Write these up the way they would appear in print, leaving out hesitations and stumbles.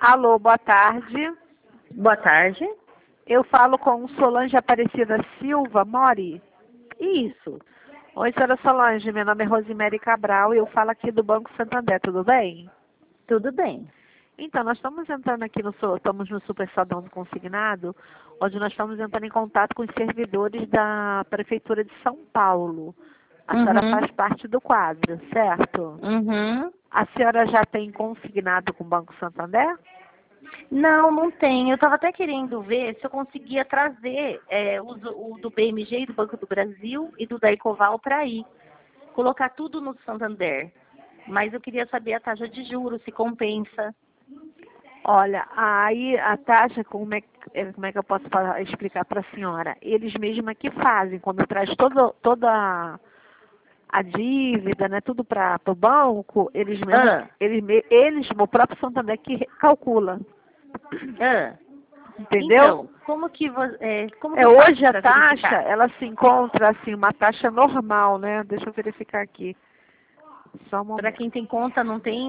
Alô, boa tarde. Boa tarde. Eu falo com Solange Aparecida Silva, Mori. Isso. Oi, senhora Solange, meu nome é Rosemary Cabral e eu falo aqui do Banco Santander, tudo bem? Tudo bem. Então, nós estamos entrando aqui estamos no Super Sadão do Consignado, onde nós estamos entrando em contato com os servidores da Prefeitura de São Paulo. A senhora faz parte do quadro, certo? A senhora já tem consignado com o Banco Santander? Não, não tem. Eu estava até querendo ver se eu conseguia trazer o do BMG, do Banco do Brasil e do da Ecoval para ir. Colocar tudo no Santander. Mas eu queria saber a taxa de juros, se compensa. Olha, aí a taxa, como é que eu posso explicar para a senhora? Eles mesmos aqui fazem, quando traz toda a dívida, né, tudo para o banco, eles o próprio Santander que calcula. Entendeu? Então, como que você... hoje a taxa, ela se encontra assim, uma taxa normal, né? Deixa eu verificar aqui. Só um momento. Para quem tem conta, não tem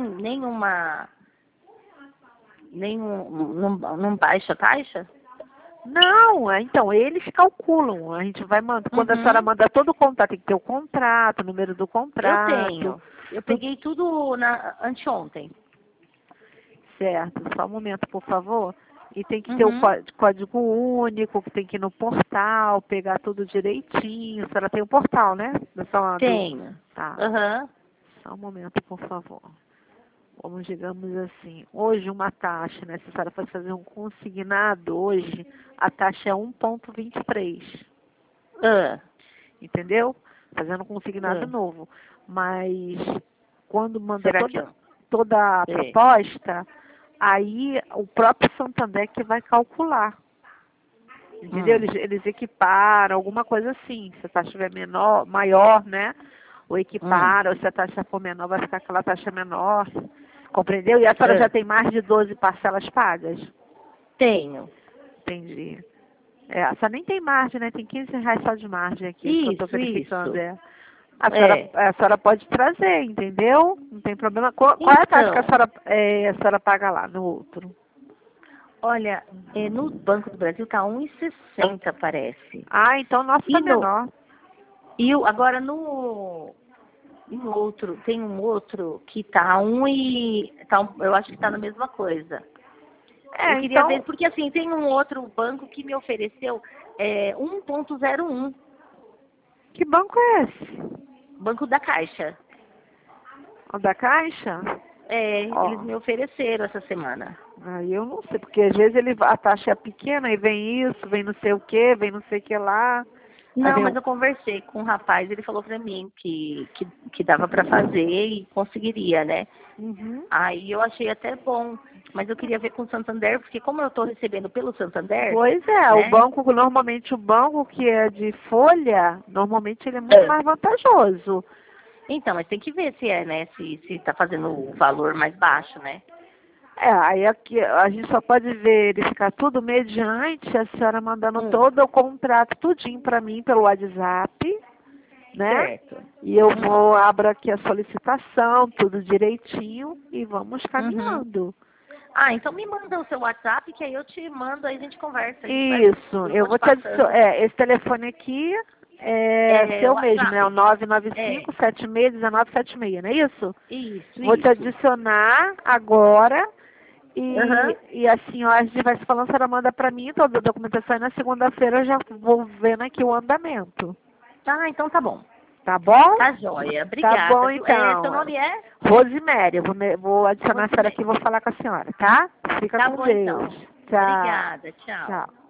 não baixa a taxa? Não, então, eles calculam. A gente vai mandar. Quando a senhora manda todo o contrato, tem que ter o contrato, o número do contrato. Eu tenho. Eu peguei tudo anteontem. Certo, só um momento, por favor. E tem que ter o código único, que tem que ir no portal, pegar tudo direitinho. A senhora tem o portal, né? Tenho. Tá. Só um momento, por favor. Vamos, digamos assim, hoje uma taxa, né? Se a senhora for fazer um consignado hoje, a taxa é 1,23. Entendeu? Fazendo um consignado novo. Mas quando manda toda a proposta, aí o próprio Santander que vai calcular. Entendeu? Eles equiparam, alguma coisa assim. Se a taxa estiver maior, né? Ou equiparam, ou se a taxa for menor, vai ficar aquela taxa menor. Compreendeu? E a senhora já tem mais de 12 parcelas pagas? Tenho. Entendi. A senhora nem tem margem, né? Tem R$ 15 só de margem aqui, que eu estou verificando. A senhora pode trazer, entendeu? Não tem problema. Qual é a taxa que a senhora paga lá no outro? Olha, no Banco do Brasil tá 1,60, parece. Ah, então o nosso tá menor. E agora tem um outro que tá eu acho que tá na mesma coisa. Eu queria ver, porque assim, tem um outro banco que me ofereceu 1,01. Que banco é esse? Banco da Caixa. O da Caixa? Eles me ofereceram essa semana. Aí eu não sei, porque às vezes a taxa é pequena e vem isso, vem não sei o que, vem não sei o que lá. Não, mas eu conversei com um rapaz, ele falou pra mim que dava pra fazer e conseguiria, né? Aí eu achei até bom, mas eu queria ver com o Santander, porque como eu tô recebendo pelo Santander... Pois é, né? Normalmente o banco que é de folha, normalmente ele é muito mais vantajoso. Então, mas tem que ver se né? Se tá fazendo o valor mais baixo, né? Aí aqui a gente só pode verificar tudo mediante a senhora mandando todo o contrato, tudinho para mim pelo WhatsApp, né? Certo. E eu abro aqui a solicitação, tudo direitinho e vamos caminhando. Então me manda o seu WhatsApp, que aí eu te mando, aí a gente conversa. Isso, eu vou te adicionar. Esse telefone aqui é seu mesmo, né? O 995-76-1976, não é isso? Isso. Vou te adicionar agora. E a senhora, a gente vai se falando, a senhora manda para mim toda a documentação e na segunda-feira eu já vou vendo aqui o andamento. Então tá bom. Tá bom? Tá joia. Obrigada. Tá bom, então. Seu nome é? Rosemary. Vou adicionar a senhora aqui e vou falar com a senhora, tá? Fica com Deus. Então. Tchau. Obrigada. Tchau.